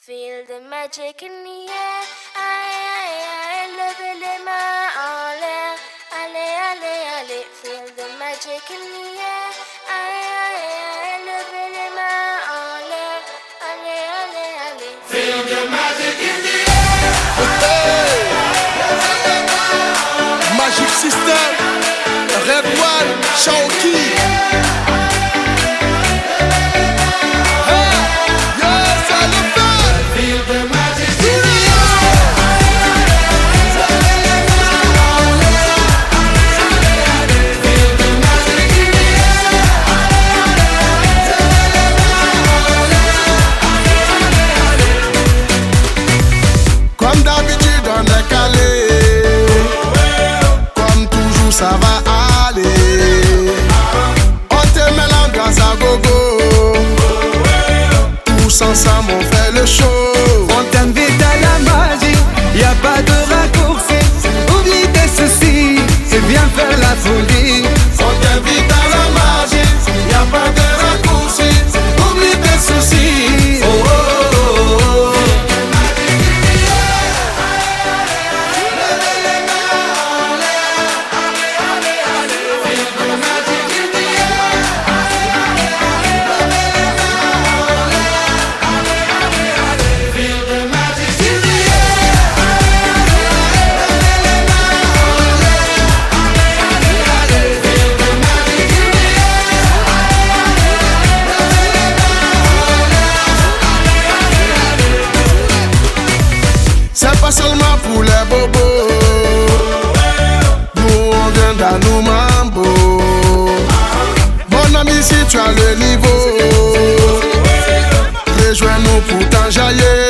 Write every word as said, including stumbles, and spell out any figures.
Feel the magic in the air. Aïe, aïe, aïe, levez les mains en l'air. Allez, allez, allez. Feel the magic in the air. Aïe, aïe, aïe, levez les mains en l'air. Allez, allez, allez. Feel the magic in the air. Hey. Magic System, Red One, Shawky. Comme d'habitude on est calé, comme toujours ça va aller. On te met l'ambiance à gogo, tous ensemble on fait le show. On t'invite à la magie, y a pas de raccourci. Oublie tes soucis, c'est bien faire la folie. On t'invite à la magie, y a pas de raccourci. Oublie tes soucis. Oh, oh, oh, oh. C'est pas seulement pour les bobos, nous on vient dans nos mambo. Mon ami, si tu as le niveau, rejoins-nous pour t'enjailler.